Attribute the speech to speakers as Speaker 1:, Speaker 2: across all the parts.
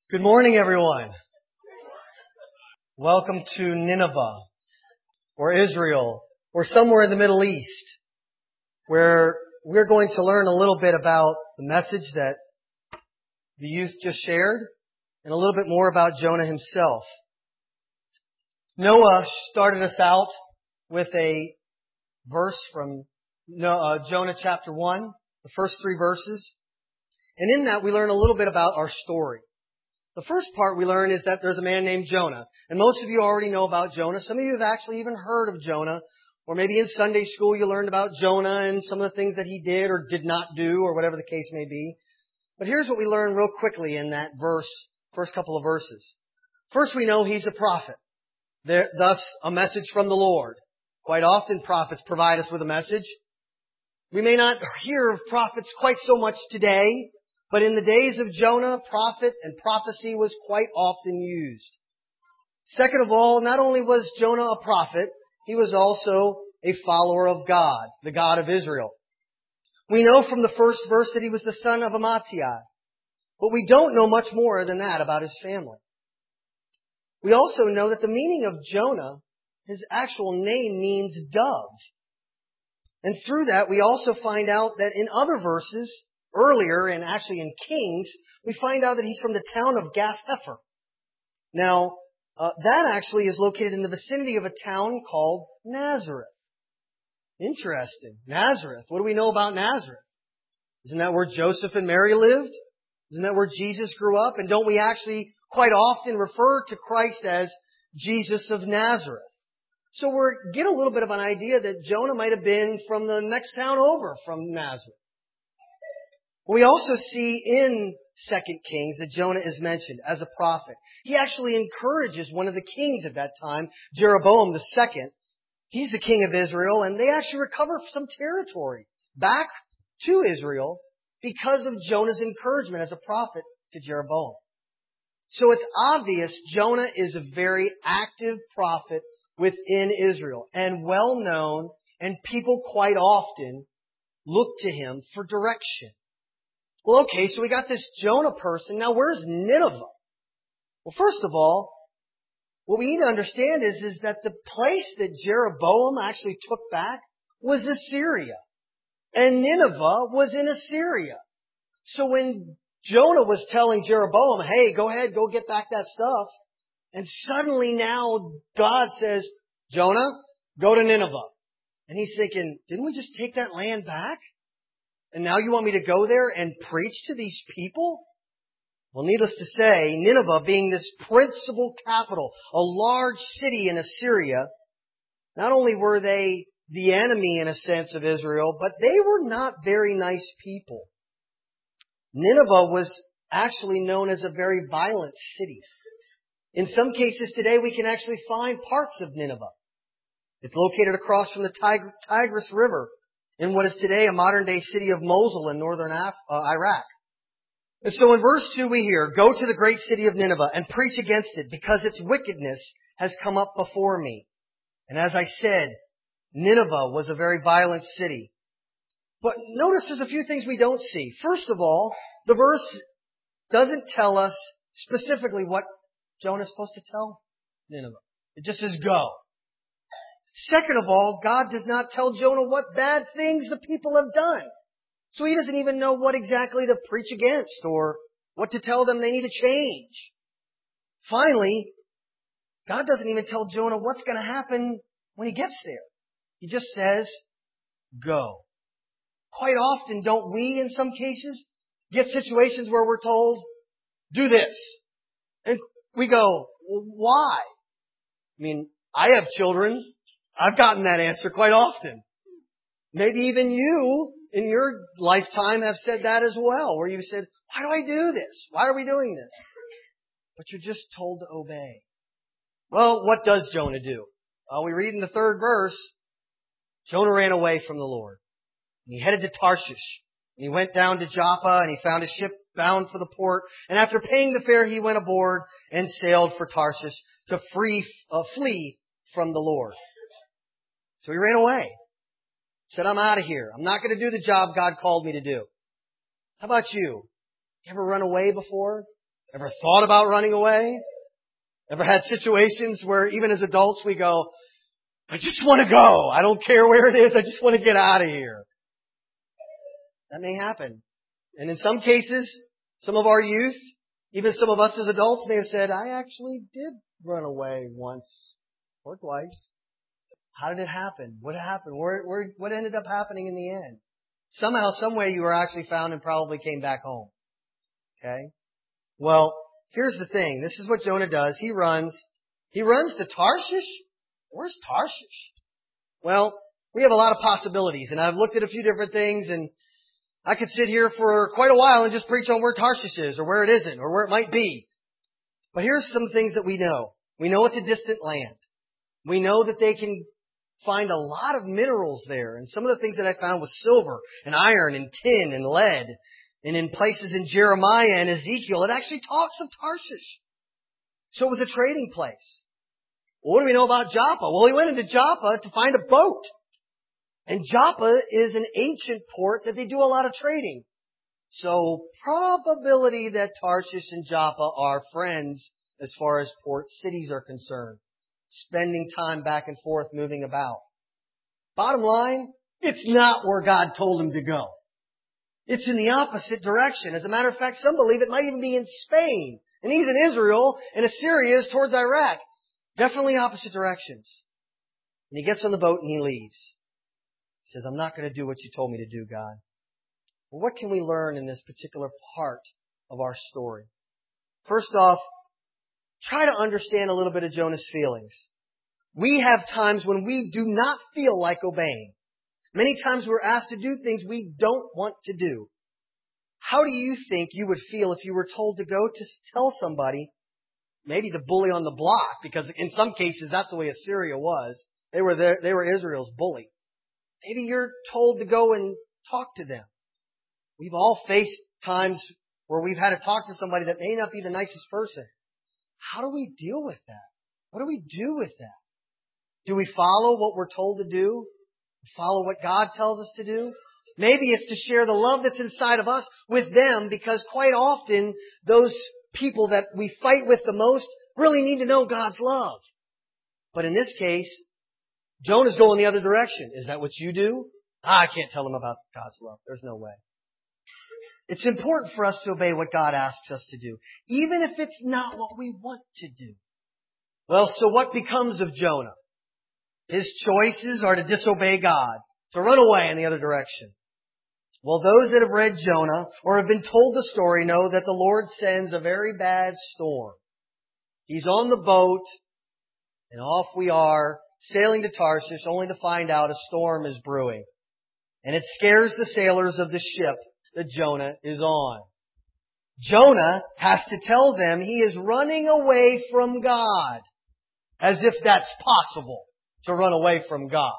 Speaker 1: Good morning, everyone. Welcome to Nineveh, or Israel, or somewhere in the Middle East, where we're going to learn a little bit about the message that the youth just shared, and a little bit more about Jonah himself. Noah started us out with a verse from Jonah chapter 1, the first 3 verses. And in that we learn a little bit about our story. The first part we learn is that there's a man named Jonah. And most of you already know about Jonah. Some of you have actually even heard of Jonah. Or maybe in Sunday school you learned about Jonah and some of the things that he did or did not do, or whatever the case may be. But here's what we learn real quickly in that first couple of verses. First, we know he's a prophet. Thus, a message from the Lord. Quite often prophets provide us with a message. We may not hear of prophets quite so much today, but in the days of Jonah, prophet and prophecy was quite often used. Second of all, not only was Jonah a prophet, he was also a follower of God, the God of Israel. We know from the first verse that he was the son of Amittai, but we don't know much more than that about his family. We also know that the meaning of Jonah, his actual name means dove. And through that, we also find out that in other verses, earlier, and actually in Kings, we find out that he's from the town of Gath-Hepher. Now, that actually is located in the vicinity of a town called Nazareth. Interesting. Nazareth. What do we know about Nazareth? Isn't that where Joseph and Mary lived? Isn't that where Jesus grew up? And don't we actually quite often refer to Christ as Jesus of Nazareth? So we get a little bit of an idea that Jonah might have been from the next town over from Nazareth. We also see in 2 Kings that Jonah is mentioned as a prophet. He actually encourages one of the kings at that time, Jeroboam II. He's the king of Israel, and they actually recover some territory back to Israel because of Jonah's encouragement as a prophet to Jeroboam. So it's obvious Jonah is a very active prophet within Israel and well known, and people quite often look to him for direction. Well, okay, so we got this Jonah person. Now, where's Nineveh? Well, first of all, what we need to understand is that the place that Jeroboam actually took back was Assyria. And Nineveh was in Assyria. So when Jonah was telling Jeroboam, hey, go ahead, go get back that stuff, and suddenly now God says, Jonah, go to Nineveh. And he's thinking, didn't we just take that land back? And now you want me to go there and preach to these people? Well, needless to say, Nineveh being this principal capital, a large city in Assyria, not only were they the enemy in a sense of Israel, but they were not very nice people. Nineveh was actually known as a very violent city. In some cases today, we can actually find parts of Nineveh. It's located across from the Tigris River in what is today a modern-day city of Mosul in northern Iraq. And so in verse 2 we hear, go to the great city of Nineveh and preach against it, because its wickedness has come up before me. And as I said, Nineveh was a very violent city. But notice there's a few things we don't see. First of all, the verse doesn't tell us specifically what Jonah is supposed to tell Nineveh. It just says go. Second of all, God does not tell Jonah what bad things the people have done. So he doesn't even know what exactly to preach against or what to tell them they need to change. Finally, God doesn't even tell Jonah what's going to happen when he gets there. He just says, go. Quite often, don't we, in some cases, get situations where we're told, do this. And we go, well, why? I mean, I have children. I've gotten that answer quite often. Maybe even you, in your lifetime, have said that as well, where you said, why do I do this? Why are we doing this? But you're just told to obey. Well, what does Jonah do? Well, we read in the 3rd verse, Jonah ran away from the Lord. And he headed to Tarshish. And he went down to Joppa, and he found a ship bound for the port. And after paying the fare, he went aboard and sailed for Tarshish to flee from the Lord. So he ran away. Said, I'm out of here. I'm not going to do the job God called me to do. How about you? You ever run away before? Ever thought about running away? Ever had situations where even as adults we go, I just want to go. I don't care where it is. I just want to get out of here. That may happen. And in some cases, some of our youth, even some of us as adults may have said, I actually did run away once or twice. How did it happen? What happened? What ended up happening in the end? Somehow, some way you were actually found and probably came back home. Okay? Well, here's the thing. This is what Jonah does. He runs to Tarshish? Where's Tarshish? Well, we have a lot of possibilities, and I've looked at a few different things, and I could sit here for quite a while and just preach on where Tarshish is, or where it isn't, or where it might be. But here's some things that we know. We know it's a distant land. We know that they can find a lot of minerals there, and some of the things that I found was silver, and iron, and tin, and lead. And in places in Jeremiah and Ezekiel, it actually talks of Tarshish. So it was a trading place. Well, what do we know about Joppa? Well, he went into Joppa to find a boat. And Joppa is an ancient port that they do a lot of trading. So probability that Tarshish and Joppa are friends as far as port cities are concerned. Spending time back and forth moving about. Bottom line, it's not where God told him to go. It's in the opposite direction. As a matter of fact, some believe it might even be in Spain. And he's in Israel, and Assyria is towards Iraq. Definitely opposite directions. And he gets on the boat and he leaves. He says, I'm not going to do what you told me to do, God. Well, what can we learn in this particular part of our story? First off, try to understand a little bit of Jonah's feelings. We have times when we do not feel like obeying. Many times we're asked to do things we don't want to do. How do you think you would feel if you were told to go to tell somebody, maybe the bully on the block, because in some cases that's the way Assyria was. They were Israel's bully. Maybe you're told to go and talk to them. We've all faced times where we've had to talk to somebody that may not be the nicest person. How do we deal with that? What do we do with that? Do we follow what we're told to do? Follow what God tells us to do? Maybe it's to share the love that's inside of us with them, because quite often those people that we fight with the most really need to know God's love. But in this case, Jonah's going the other direction. Is that what you do? I can't tell them about God's love. There's no way. It's important for us to obey what God asks us to do, even if it's not what we want to do. Well, so what becomes of Jonah? His choices are to disobey God, to run away in the other direction. Well, those that have read Jonah or have been told the story know that the Lord sends a very bad storm. He's on the boat, and off we are, sailing to Tarshish, only to find out a storm is brewing. And it scares the sailors of the ship that Jonah is on. Jonah has to tell them he is running away from God, as if that's possible. To run away from God.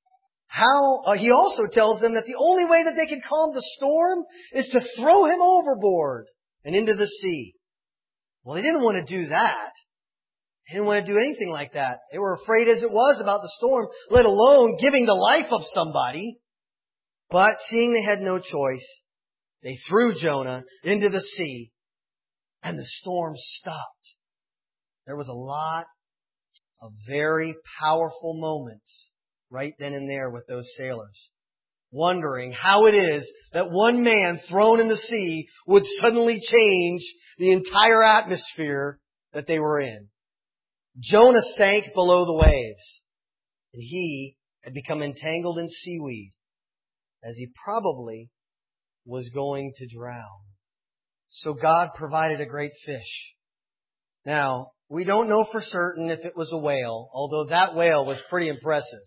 Speaker 1: He also tells them that the only way that they can calm the storm is to throw him overboard and into the sea. Well, they didn't want to do that. They didn't want to do anything like that. They were afraid as it was about the storm, let alone giving the life of somebody. But seeing they had no choice, they threw Jonah into the sea, and the storm stopped. There was a lot of very powerful moments right then and there with those sailors, wondering how it is that one man thrown in the sea would suddenly change the entire atmosphere that they were in. Jonah sank below the waves, and he had become entangled in seaweed as he probably was going to drown. So God provided a great fish. Now, we don't know for certain if it was a whale, although that whale was pretty impressive.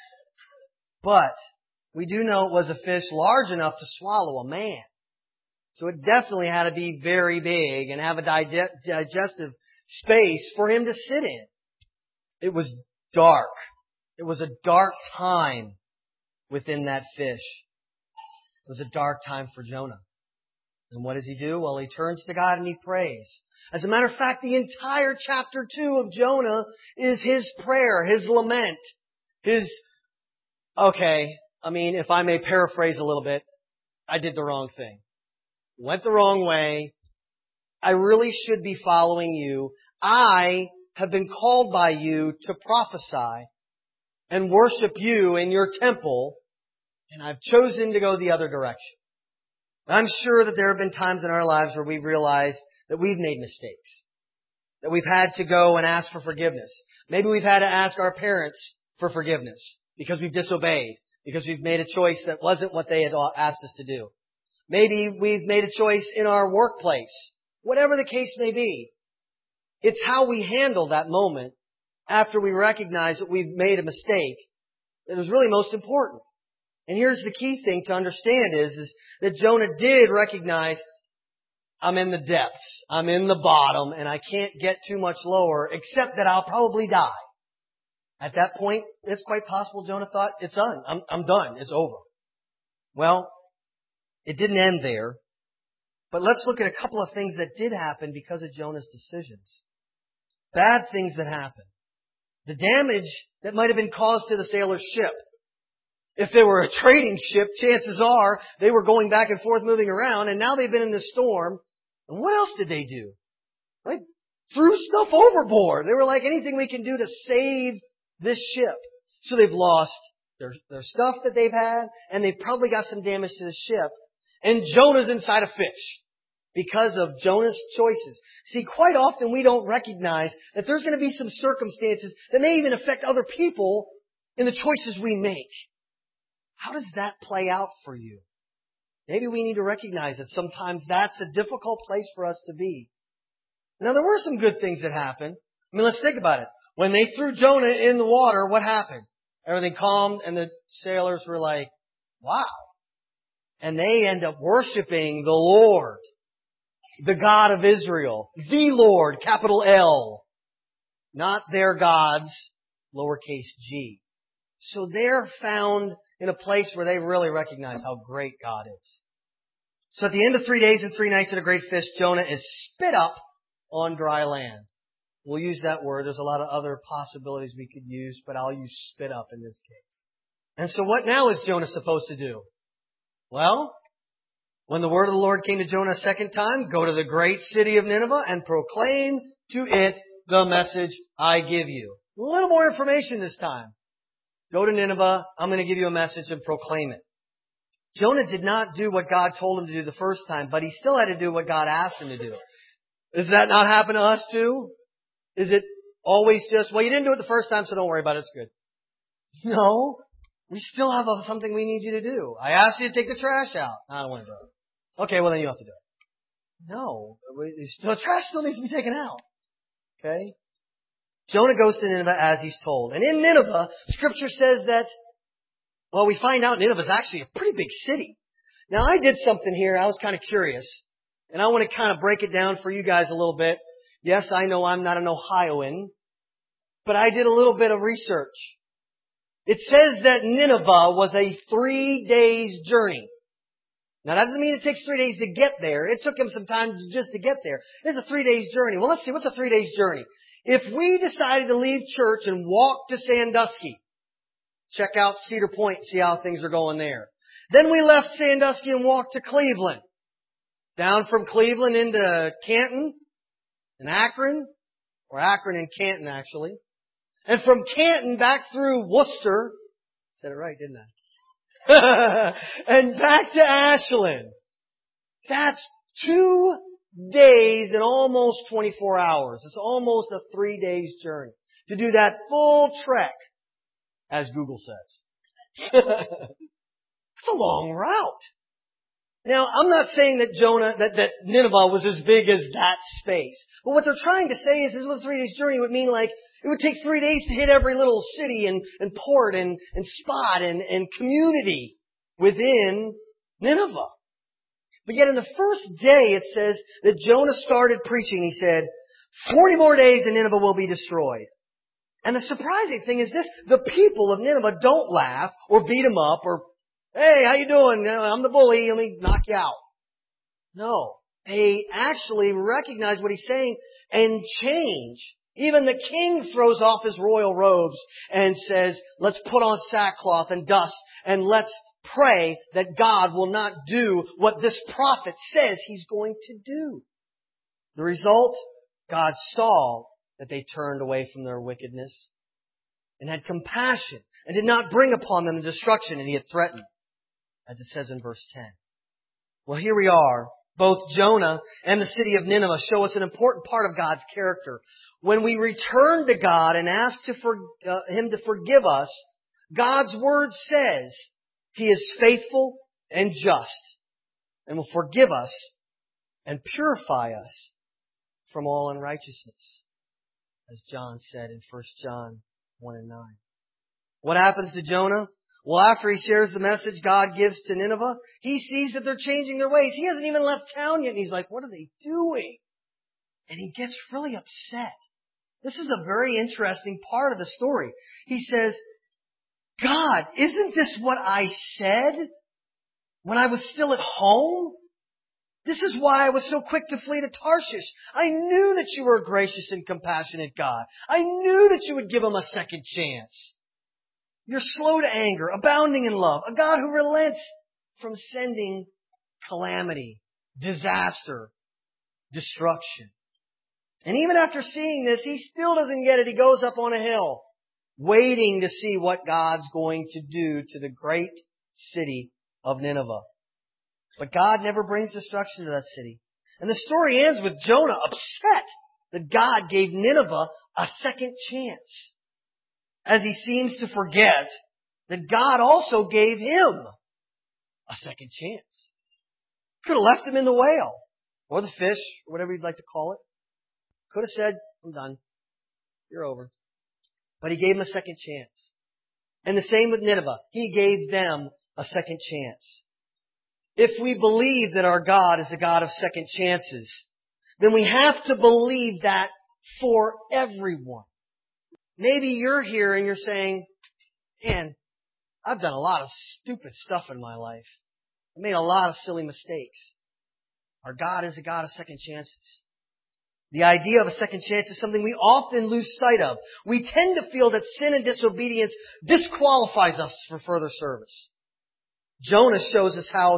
Speaker 1: But we do know it was a fish large enough to swallow a man. So it definitely had to be very big and have a digestive space for him to sit in. It was dark. It was a dark time within that fish. It was a dark time for Jonah. And what does he do? Well, he turns to God and he prays. As a matter of fact, the entire chapter 2 of Jonah is his prayer, his lament, if I may paraphrase a little bit, I did the wrong thing. Went the wrong way, I really should be following you. I have been called by you to prophesy and worship you in your temple, and I've chosen to go the other direction. I'm sure that there have been times in our lives where we've realized that we've made mistakes, that we've had to go and ask for forgiveness. Maybe we've had to ask our parents for forgiveness because we've disobeyed, because we've made a choice that wasn't what they had asked us to do. Maybe we've made a choice in our workplace. Whatever the case may be, it's how we handle that moment after we recognize that we've made a mistake that is really most important. And here's the key thing to understand is that Jonah did recognize, I'm in the depths, I'm in the bottom, and I can't get too much lower, except that I'll probably die. At that point, it's quite possible Jonah thought, it's done, I'm done, it's over. Well, it didn't end there. But let's look at a couple of things that did happen because of Jonah's decisions. Bad things that happened. The damage that might have been caused to the sailor's ship. If they were a trading ship, chances are they were going back and forth moving around, and now they've been in the storm. And what else did they do? They threw stuff overboard. They were like, anything we can do to save this ship. So they've lost their stuff that they've had, and they've probably got some damage to the ship. And Jonah's inside a fish because of Jonah's choices. See, quite often we don't recognize that there's going to be some circumstances that may even affect other people in the choices we make. How does that play out for you? Maybe we need to recognize that sometimes that's a difficult place for us to be. Now, there were some good things that happened. I mean, let's think about it. When they threw Jonah in the water, what happened? Everything calmed, and the sailors were like, wow. And they end up worshiping the Lord, the God of Israel, the Lord, capital L, not their gods, lowercase g. So they're found in a place where they really recognize how great God is. So at the end of 3 days and 3 nights in a great fish, Jonah is spit up on dry land. We'll use that word. There's a lot of other possibilities we could use, but I'll use spit up in this case. And so what now is Jonah supposed to do? Well, when the word of the Lord came to Jonah a second time, go to the great city of Nineveh and proclaim to it the message I give you. A little more information this time. Go to Nineveh. I'm going to give you a message and proclaim it. Jonah did not do what God told him to do the first time, but he still had to do what God asked him to do. Does that not happen to us too? Is it always just, well, you didn't do it the first time, so don't worry about it. It's good. No. We still have something we need you to do. I asked you to take the trash out. I don't want to do it. Okay, well then you have to do it. No. The trash still needs to be taken out. Okay? Jonah goes to Nineveh as he's told. And in Nineveh, Scripture says that, well, we find out Nineveh is actually a pretty big city. Now, I did something here. I was kind of curious. And I want to kind of break it down for you guys a little bit. Yes, I know I'm not an Ohioan. But I did a little bit of research. It says that Nineveh was a 3 days journey. Now that doesn't mean it takes 3 days to get there. It took them some time just to get there. It's a 3 days journey. Well, let's see. What's a 3 days journey? If we decided to leave church and walk to Sandusky, check out Cedar Point, see how things are going there. Then we left Sandusky and walked to Cleveland. Down from Cleveland into Canton and Akron, or Akron and Canton actually. And from Canton back through Worcester. Said it right, didn't I? And back to Ashland. That's 2 days and almost 24 hours. It's almost a 3 days journey to do that full trek, as Google says. It's a long route. Now, I'm not saying that that Nineveh was as big as that space. But what they're trying to say is this was a 3 days journey would mean like, it would take 3 days to hit every little city and port and spot and community within Nineveh. But yet in the first day it says that Jonah started preaching. He said, 40 more days and Nineveh will be destroyed. And the surprising thing is this, the people of Nineveh don't laugh or beat him up or, hey, how you doing? I'm the bully, let me knock you out. No. They actually recognize what he's saying and change. Even the king throws off his royal robes and says, let's put on sackcloth and dust and let's pray that God will not do what this prophet says he's going to do. The result, God saw that they turned away from their wickedness and had compassion and did not bring upon them the destruction that He had threatened, as it says in verse 10. Well, here we are. Both Jonah and the city of Nineveh show us an important part of God's character. When we return to God and ask Him to forgive us, God's Word says He is faithful and just and will forgive us and purify us from all unrighteousness, as John said in 1 John 1 and 9. What happens to Jonah? Well, after he shares the message God gives to Nineveh, he sees that they're changing their ways. He hasn't even left town yet, and he's like, what are they doing? And he gets really upset. This is a very interesting part of the story. He says, God, isn't this what I said when I was still at home? This is why I was so quick to flee to Tarshish. I knew that you were a gracious and compassionate God. I knew that you would give him a second chance. You're slow to anger, abounding in love, a God who relents from sending calamity, disaster, destruction. And even after seeing this, he still doesn't get it. He goes up on a hill, waiting to see what God's going to do to the great city of Nineveh. But God never brings destruction to that city. And the story ends with Jonah upset that God gave Nineveh a second chance, as he seems to forget that God also gave him a second chance. Could have left him in the whale, or the fish, or whatever you'd like to call it. Could have said, I'm done. You're over. But he gave him a second chance. And the same with Nineveh. He gave them a second chance. If we believe that our God is a God of second chances, then we have to believe that for everyone. Maybe you're here and you're saying, man, I've done a lot of stupid stuff in my life. I made a lot of silly mistakes. Our God is a God of second chances. The idea of a second chance is something we often lose sight of. We tend to feel that sin and disobedience disqualifies us for further service. Jonah shows us how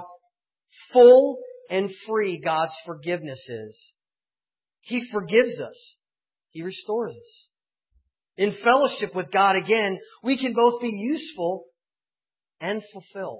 Speaker 1: full and free God's forgiveness is. He forgives us. He restores us. In fellowship with God again, we can both be useful and fulfilled.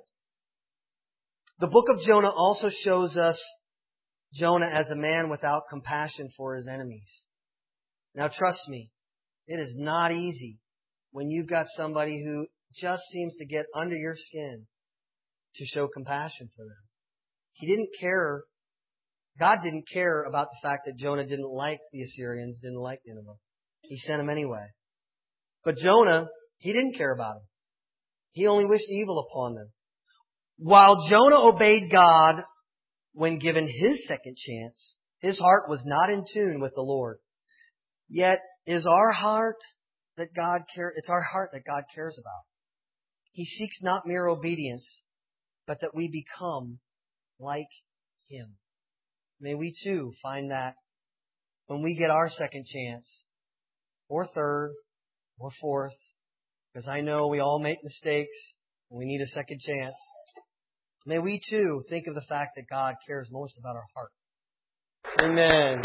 Speaker 1: The book of Jonah also shows us Jonah as a man without compassion for his enemies. Now trust me, it is not easy when you've got somebody who just seems to get under your skin to show compassion for them. He didn't care. God didn't care about the fact that Jonah didn't like the Assyrians, didn't like Nineveh. He sent them anyway. But Jonah, he didn't care about them. He only wished evil upon them. While Jonah obeyed God when given his second chance, his heart was not in tune with the Lord. Yet it's our heart that God cares about. He seeks not mere obedience, but that we become like Him. May we too find that when we get our second chance, or third, or fourth, because I know we all make mistakes and we need a second chance. May we too think of the fact that God cares most about our heart. Amen.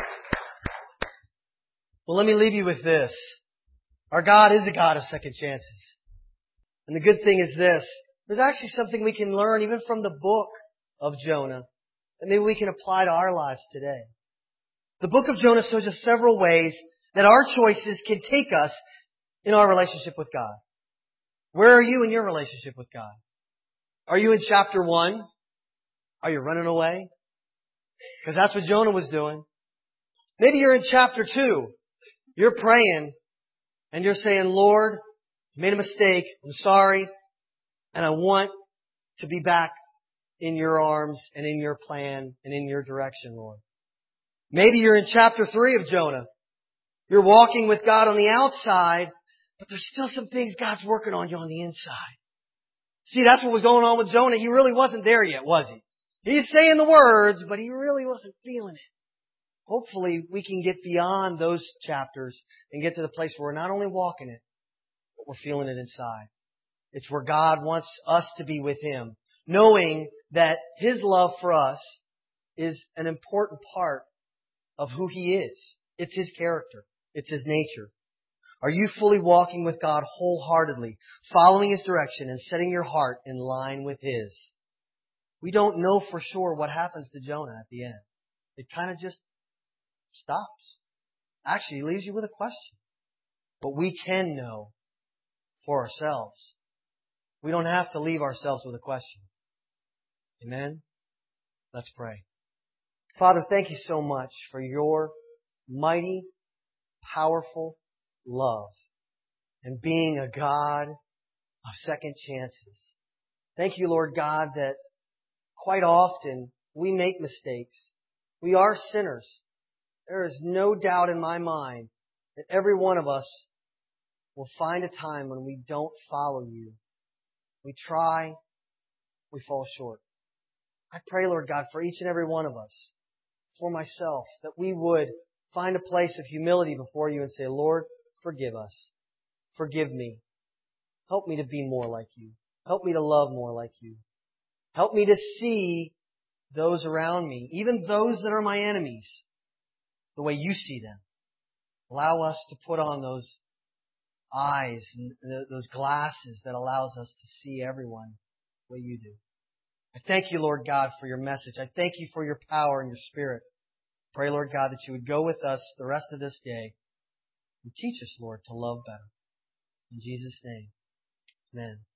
Speaker 1: Well, let me leave you with this. Our God is a God of second chances. And the good thing is this. There's actually something we can learn even from the book of Jonah that maybe we can apply to our lives today. The book of Jonah shows us several ways that our choices can take us in our relationship with God. Where are you in your relationship with God? Are you in chapter 1? Are you running away? Because that's what Jonah was doing. Maybe you're in chapter 2. You're praying and you're saying, Lord, I made a mistake. I'm sorry. And I want to be back in your arms and in your plan and in your direction, Lord. Maybe you're in chapter 3 of Jonah. You're walking with God on the outside, but there's still some things God's working on you on the inside. See, that's what was going on with Jonah. He really wasn't there yet, was he? He's saying the words, but he really wasn't feeling it. Hopefully, we can get beyond those chapters and get to the place where we're not only walking it, but we're feeling it inside. It's where God wants us to be with Him, knowing that His love for us is an important part of who He is. It's His character. It's His nature. Are you fully walking with God wholeheartedly, following His direction and setting your heart in line with His? We don't know for sure what happens to Jonah at the end. It kind of just stops. Actually, leaves you with a question. But we can know for ourselves. We don't have to leave ourselves with a question. Amen? Let's pray. Father, thank you so much for your mighty, powerful love and being a God of second chances. Thank you, Lord God, that quite often we make mistakes. We are sinners. There is no doubt in my mind that every one of us will find a time when we don't follow you. We try, we fall short. I pray, Lord God, for each and every one of us, for myself, that we would find a place of humility before you and say, Lord, forgive us. Forgive me. Help me to be more like you. Help me to love more like you. Help me to see those around me, even those that are my enemies, the way you see them. Allow us to put on those eyes and those glasses that allows us to see everyone the way you do. I thank you, Lord God, for your message. I thank you for your power and your Spirit. Pray, Lord God, that you would go with us the rest of this day and teach us, Lord, to love better. In Jesus' name, amen.